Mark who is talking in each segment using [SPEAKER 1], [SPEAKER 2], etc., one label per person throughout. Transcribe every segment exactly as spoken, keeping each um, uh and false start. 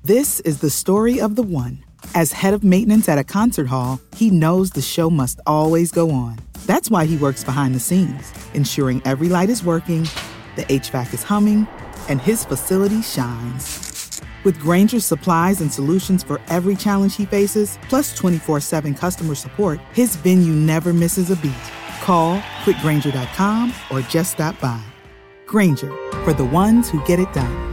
[SPEAKER 1] This is the story of the one. As head of maintenance at a concert hall, he knows the show must always go on. That's why he works behind the scenes, ensuring every light is working, the H V A C is humming, and his facility shines. With Grainger's supplies and solutions for every challenge he faces, plus twenty-four seven customer support, his venue never misses a beat. Call quick granger dot com or just stop by. Grainger, for the ones who get it done.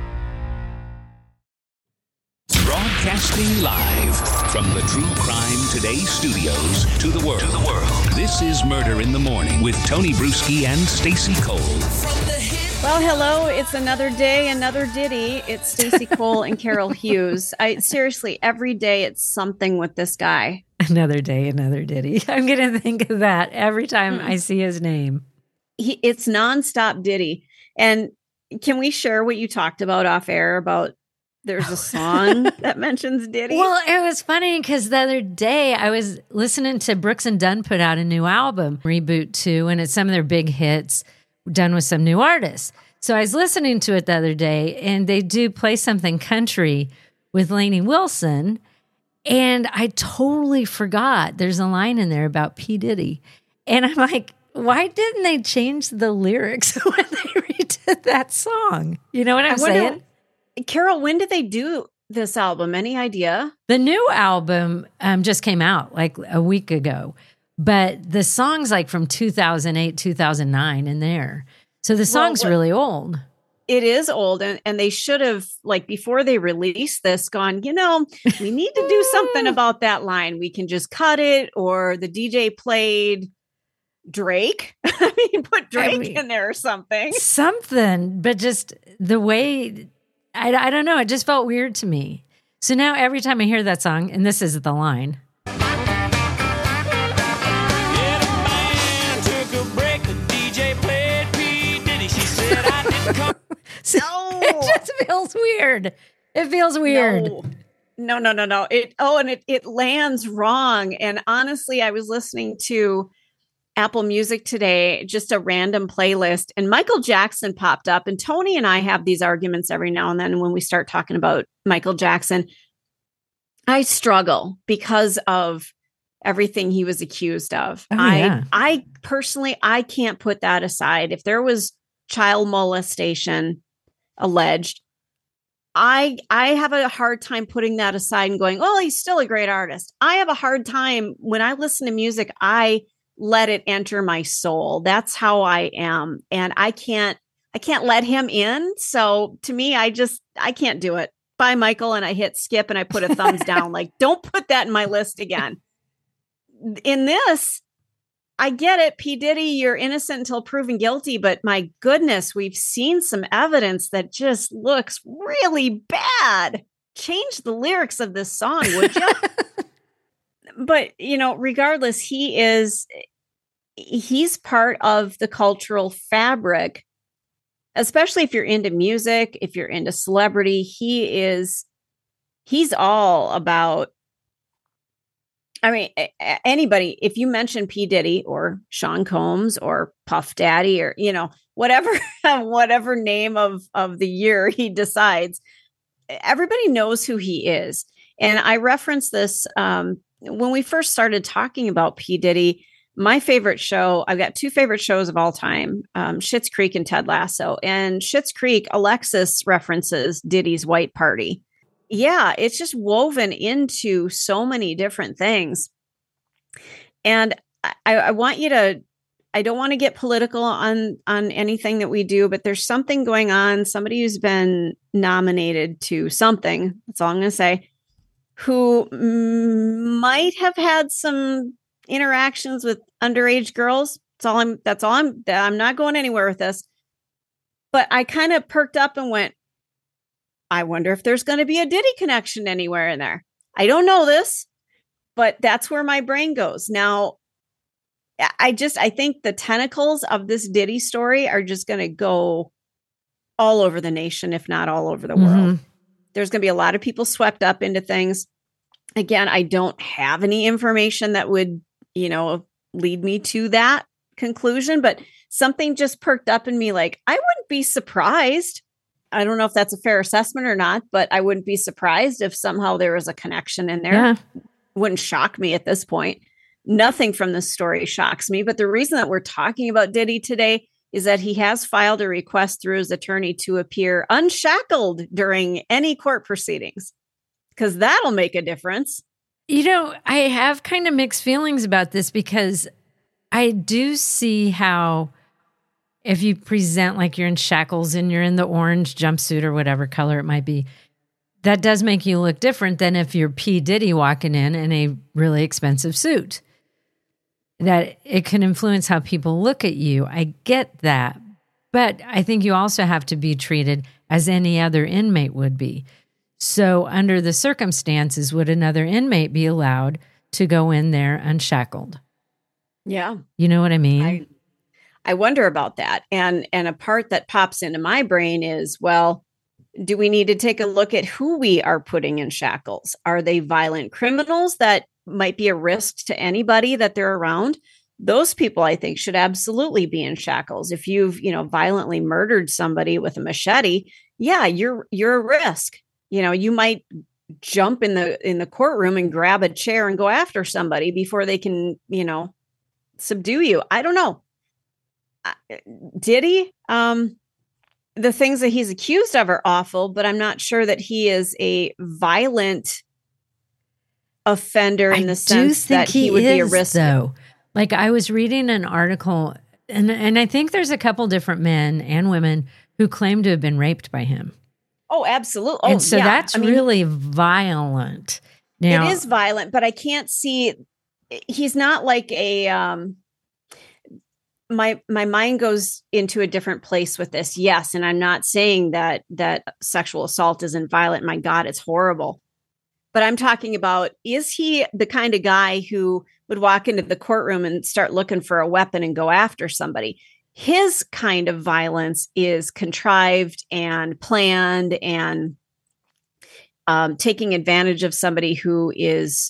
[SPEAKER 2] Broadcasting live from the True Crime Today studios to the world. To the world. This is Murder in the Morning with Tony Bruschi and Stacey Cole.
[SPEAKER 3] Well, hello. It's another day, another ditty. It's Stacey Cole and Carol Hughes. I seriously, every day it's something with this guy.
[SPEAKER 4] Another day, another ditty. I'm going to think of that every time mm-hmm. I see his name.
[SPEAKER 3] He, it's nonstop ditty. And can we share what you talked about off air about there's a song that mentions Diddy?
[SPEAKER 4] Well, it was funny because the other day I was listening to Brooks and Dunn put out a new album, Reboot two, and it's some of their big hits done with some new artists. So I was listening to it the other day, and they do play something country with Lainey Wilson, and I totally forgot there's a line in there about P. Diddy. And I'm like, why didn't they change the lyrics when they redid that song? You know what I'm
[SPEAKER 3] I wonder,
[SPEAKER 4] saying?
[SPEAKER 3] Carol, when did they do this album? Any idea?
[SPEAKER 4] The new album um, just came out like a week ago, but the song's like from two thousand eight, two thousand nine in there. So the song's well, really old.
[SPEAKER 3] It is old, and, and they should have, like, before they released this, gone, you know, we need to do something about that line. We can just cut it, or the D J played Drake. I mean, put Drake I mean, in there or something.
[SPEAKER 4] Something, but just the way... I, I don't know. It just felt weird to me. So now every time I hear that song, and this is the line.
[SPEAKER 5] Yeah, the man took a break. The D J played P. Diddy. She said I didn't come.
[SPEAKER 3] No.
[SPEAKER 4] It just feels weird. It feels weird.
[SPEAKER 3] No. No, no, no, no. It oh, and it it lands wrong. And honestly, I was listening to Apple Music today, just a random playlist, and Michael Jackson popped up. And Tony and I have these arguments every now and then when we start talking about Michael Jackson. I struggle because of everything he was accused of.
[SPEAKER 4] Oh,
[SPEAKER 3] I,
[SPEAKER 4] yeah.
[SPEAKER 3] I personally, I can't put that aside. If there was child molestation alleged, I I have a hard time putting that aside and going, oh, he's still a great artist. I have a hard time when I listen to music. I let it enter my soul. That's how I am. And I can't, I can't let him in. So to me, I just, I can't do it. Bye, Michael. And I hit skip and I put a thumbs down. Like, don't put that in my list again. In this, I get it. P. Diddy, you're innocent until proven guilty. But my goodness, we've seen some evidence that just looks really bad. Change the lyrics of this song, would you? But, you know, regardless, he is, he's part of the cultural fabric, especially if you're into music, if you're into celebrity. He is, he's all about, I mean, anybody, if you mention P. Diddy or Sean Combs or Puff Daddy or, you know, whatever, whatever name of, of the year he decides, everybody knows who he is. And I reference this, um, when we first started talking about P. Diddy, my favorite show, I've got two favorite shows of all time, um, Schitt's Creek and Ted Lasso. And Schitt's Creek, Alexis references Diddy's white party. Yeah, it's just woven into so many different things. And I, I want you to, I don't want to get political on, on anything that we do, but there's something going on. Somebody who's been nominated to something, that's all I'm going to say, who might have had some interactions with underage girls. That's all I'm, that's all I'm, I'm not going anywhere with this. But I kind of perked up and went, I wonder if there's going to be a Diddy connection anywhere in there. I don't know this, but that's where my brain goes. Now, I just, I think the tentacles of this Diddy story are just going to go all over the nation, if not all over the
[SPEAKER 4] Mm-hmm.
[SPEAKER 3] world. There's going to be a lot of people swept up into things. Again, I don't have any information that would, you know, lead me to that conclusion, but something just perked up in me. Like, I wouldn't be surprised. I don't know if that's a fair assessment or not, but I wouldn't be surprised if somehow there was a connection in there.
[SPEAKER 4] Yeah.
[SPEAKER 3] Wouldn't shock me at this point. Nothing from this story shocks me. But the reason that we're talking about Diddy today is that he has filed a request through his attorney to appear unshackled during any court proceedings, because that'll make a difference.
[SPEAKER 4] You know, I have kind of mixed feelings about this because I do see how if you present like you're in shackles and you're in the orange jumpsuit or whatever color it might be, that does make you look different than if you're P. Diddy walking in in a really expensive suit. That it can influence how people look at you. I get that. But I think you also have to be treated as any other inmate would be. So under the circumstances, would another inmate be allowed to go in there unshackled?
[SPEAKER 3] Yeah.
[SPEAKER 4] You know what I mean?
[SPEAKER 3] I, I wonder about that. And, and a part that pops into my brain is, well, do we need to take a look at who we are putting in shackles? Are they violent criminals that might be a risk to anybody that they're around? Those people, I think, should absolutely be in shackles. If you've, you know, violently murdered somebody with a machete, yeah, you're you're a risk. You know, you might jump in the in the courtroom and grab a chair and go after somebody before they can, you know, subdue you. I don't know. Did he? Um, the things that he's accused of are awful, but I'm not sure that he is a violent offender in
[SPEAKER 4] I
[SPEAKER 3] the sense that he,
[SPEAKER 4] he
[SPEAKER 3] would
[SPEAKER 4] is,
[SPEAKER 3] be a risk.
[SPEAKER 4] Though. Like I was reading an article, and and I think there's a couple different men and women who claim to have been raped by him.
[SPEAKER 3] Oh, absolutely. Oh,
[SPEAKER 4] and so
[SPEAKER 3] yeah.
[SPEAKER 4] that's
[SPEAKER 3] I mean,
[SPEAKER 4] really violent. Now,
[SPEAKER 3] it is violent, but I can't see. He's not like a. Um, my my mind goes into a different place with this. Yes, and I'm not saying that that sexual assault isn't violent. My God, it's horrible. But I'm talking about, is he the kind of guy who would walk into the courtroom and start looking for a weapon and go after somebody? His kind of violence is contrived and planned and um, taking advantage of somebody who is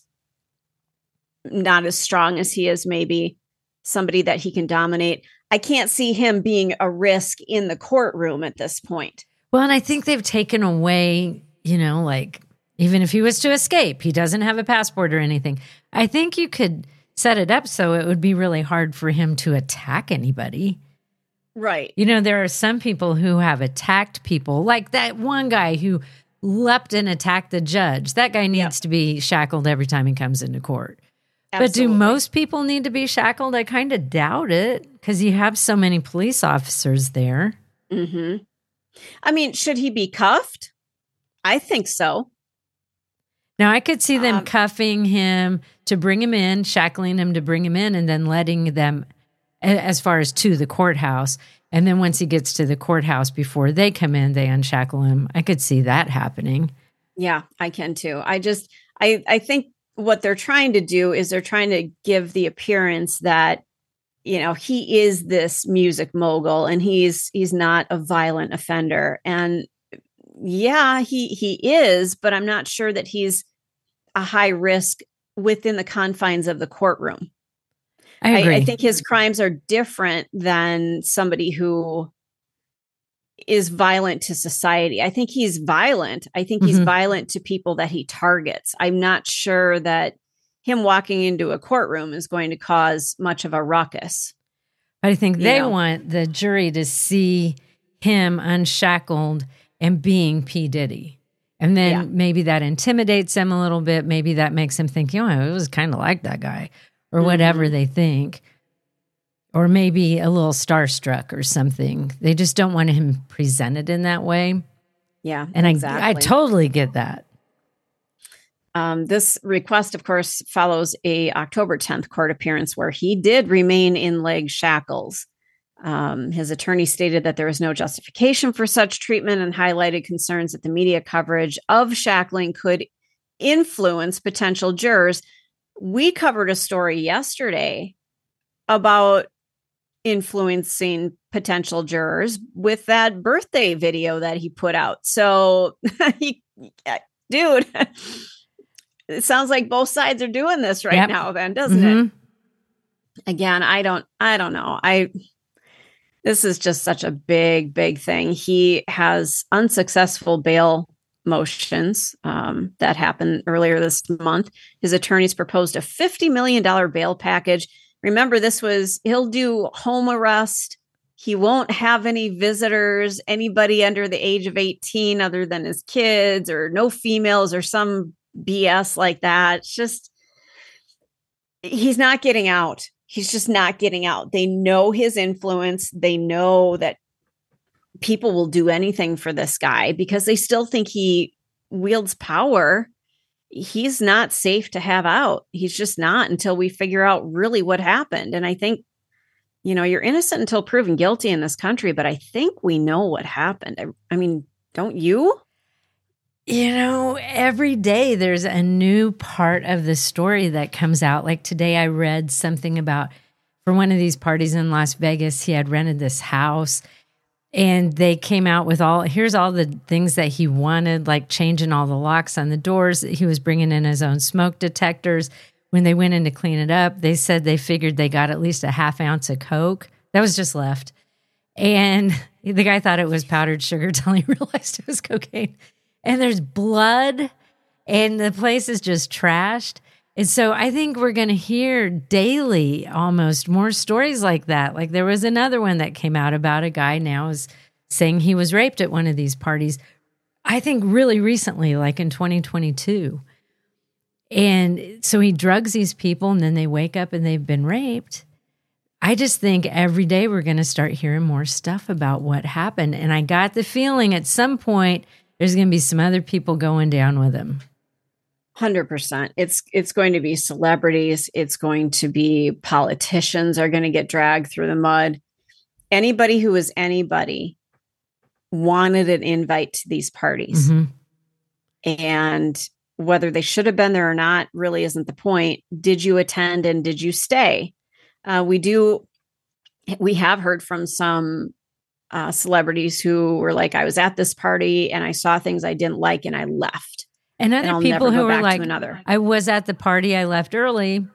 [SPEAKER 3] not as strong as he is, maybe somebody that he can dominate. I can't see him being a risk in the courtroom at this point.
[SPEAKER 4] Well, and I think they've taken away, you know, like, even if he was to escape, he doesn't have a passport or anything. I think you could set it up so it would be really hard for him to attack anybody.
[SPEAKER 3] Right.
[SPEAKER 4] You know, there are some people who have attacked people, like that one guy who leapt and attacked the judge. That guy needs
[SPEAKER 3] Yep.
[SPEAKER 4] to be shackled every time he comes into court.
[SPEAKER 3] Absolutely.
[SPEAKER 4] But do most people need to be shackled? I kind of doubt it because you have so many police officers there.
[SPEAKER 3] Mm-hmm. I mean, should he be cuffed? I think so.
[SPEAKER 4] Now, I could see them
[SPEAKER 3] Um,
[SPEAKER 4] cuffing him to bring him in, shackling him to bring him in, and then letting them a- as far as to the courthouse. And then once he gets to the courthouse, before they come in, they unshackle him. I could see that happening.
[SPEAKER 3] Yeah, I can too. I just, I, I think what they're trying to do is they're trying to give the appearance that, you know, he is this music mogul and he's, he's not a violent offender. And yeah, he, he is, but I'm not sure that he's a high risk within the confines of the courtroom.
[SPEAKER 4] I agree.
[SPEAKER 3] I, I think his crimes are different than somebody who is violent to society. I think he's violent. I think he's
[SPEAKER 4] Mhm.
[SPEAKER 3] violent to people that he targets. I'm not sure that him walking into a courtroom is going to cause much of a ruckus.
[SPEAKER 4] But I think
[SPEAKER 3] you
[SPEAKER 4] they
[SPEAKER 3] know.
[SPEAKER 4] want the jury to see him unshackled and being P. Diddy. And then
[SPEAKER 3] Yeah.
[SPEAKER 4] maybe that intimidates them a little bit. Maybe that makes them think, you know, it was kind of like that guy or
[SPEAKER 3] Mm-hmm.
[SPEAKER 4] whatever they think. Or maybe a little starstruck or something. They just don't want him presented in that way.
[SPEAKER 3] Yeah,
[SPEAKER 4] And
[SPEAKER 3] exactly.
[SPEAKER 4] I, I totally get that.
[SPEAKER 3] Um, this request, of course, follows a October tenth court appearance where he did remain in leg shackles. Um, his attorney stated that there was no justification for such treatment and highlighted concerns that the media coverage of shackling could influence potential jurors. We covered a story yesterday about influencing potential jurors with that birthday video that he put out. So, he, dude, it sounds like both sides are doing this right
[SPEAKER 4] Yep.
[SPEAKER 3] now then, doesn't it?
[SPEAKER 4] Mhm.
[SPEAKER 3] Again, I don't, I don't know. I, This is just such a big, big thing. He has unsuccessful bail motions um, that happened earlier this month. His attorneys proposed a fifty million dollars bail package. Remember, this was, he'll do home arrest. He won't have any visitors, anybody under the age of eighteen other than his kids, or no females or some B S like that. It's just, he's not getting out. He's just not getting out. They know his influence. They know that people will do anything for this guy because they still think he wields power. He's not safe to have out. He's just not, until we figure out really what happened. And I think, you know, you're innocent until proven guilty in this country, but I think we know what happened. I, I mean, don't you?
[SPEAKER 4] You know, every day there's a new part of the story that comes out. Like today I read something about, for one of these parties in Las Vegas, he had rented this house and they came out with all, here's all the things that he wanted, like changing all the locks on the doors. He was bringing in his own smoke detectors. When they went in to clean it up, they said they figured they got at least a half ounce of Coke. That was just left. And the guy thought it was powdered sugar until he realized it was cocaine. And there's blood, and the place is just trashed. And so I think we're going to hear daily almost more stories like that. Like there was another one that came out about a guy now is saying he was raped at one of these parties, I think really recently, like in twenty twenty-two. And so he drugs these people, and then they wake up and they've been raped. I just think every day we're going to start hearing more stuff about what happened. And I got the feeling at some point there's going to be some other people going down with him. one
[SPEAKER 3] hundred percent. It's it's going to be celebrities. It's going to be politicians are going to get dragged through the mud. Anybody who is anybody wanted an invite to these parties. Mm-hmm. And whether they should have been there or not really isn't the point. Did you attend and did you stay? Uh, we do. We have heard from some uh, celebrities who were like, I was at this party and I saw things I didn't like and I left.
[SPEAKER 4] And other
[SPEAKER 3] and
[SPEAKER 4] people who were like,
[SPEAKER 3] another.
[SPEAKER 4] I was at the party, I left early,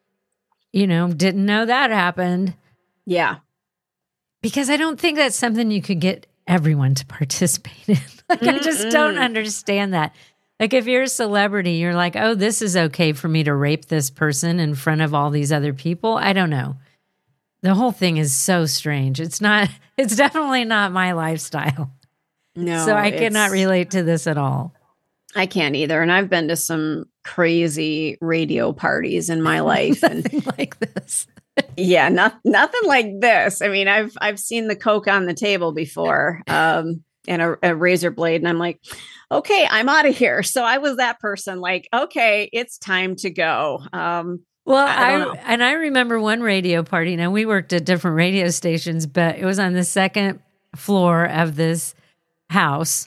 [SPEAKER 4] you know, didn't know that happened.
[SPEAKER 3] Yeah.
[SPEAKER 4] Because I don't think that's something you could get everyone to participate in. Like, Mm-mm. I just don't understand that. Like, if you're a celebrity, you're like, oh, this is okay for me to rape this person in front of all these other people. I don't know. The whole thing is so strange. It's not, it's definitely not my lifestyle.
[SPEAKER 3] No.
[SPEAKER 4] So I cannot relate to this at all.
[SPEAKER 3] I can't either. And I've been to some crazy radio parties in my life.
[SPEAKER 4] Nothing
[SPEAKER 3] and
[SPEAKER 4] like this.
[SPEAKER 3] Yeah, not, nothing like this. I mean, I've I've seen the Coke on the table before um, and a, a razor blade. And I'm like, okay, I'm out of here. So I was that person like, okay, it's time to go. Um,
[SPEAKER 4] well,
[SPEAKER 3] I,
[SPEAKER 4] I and I remember one radio party. Now, we worked at different radio stations, but it was on the second floor of this house.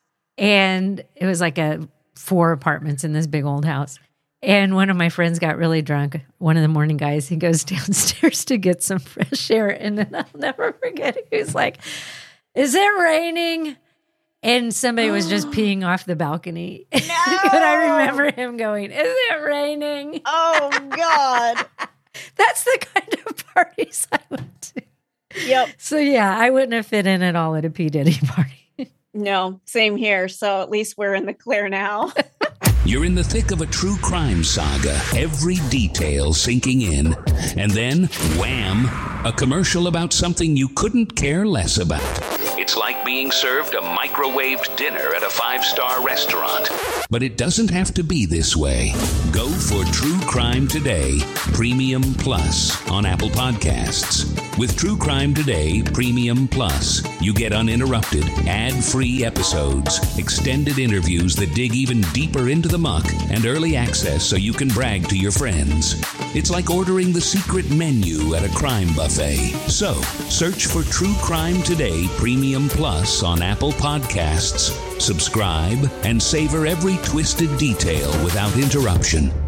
[SPEAKER 4] And it was like a four apartments in this big old house. And one of my friends got really drunk. One of the morning guys, he goes downstairs to get some fresh air. And then I'll never forget, he was like, is it raining? And somebody was just peeing off the balcony. No! And I remember him going, is it raining?
[SPEAKER 3] Oh, God.
[SPEAKER 4] That's the kind of parties I went to.
[SPEAKER 3] Yep.
[SPEAKER 4] So, yeah, I wouldn't have fit in at all at a P. Diddy party.
[SPEAKER 3] No, same here. So at least we're in the clear now.
[SPEAKER 2] You're in the thick of a true crime saga, every detail sinking in. And then, wham, a commercial about something you couldn't care less about. It's like being served a microwaved dinner at a five-star restaurant. But it doesn't have to be this way. Go for True Crime Today, Premium Plus on Apple Podcasts. With True Crime Today, Premium Plus, you get uninterrupted, ad-free episodes, extended interviews that dig even deeper into the muck, and early access so you can brag to your friends. It's like ordering the secret menu at a crime buffet. So, search for True Crime Today, Premium Plus on Apple Podcasts, subscribe, and savor every twisted detail without interruption.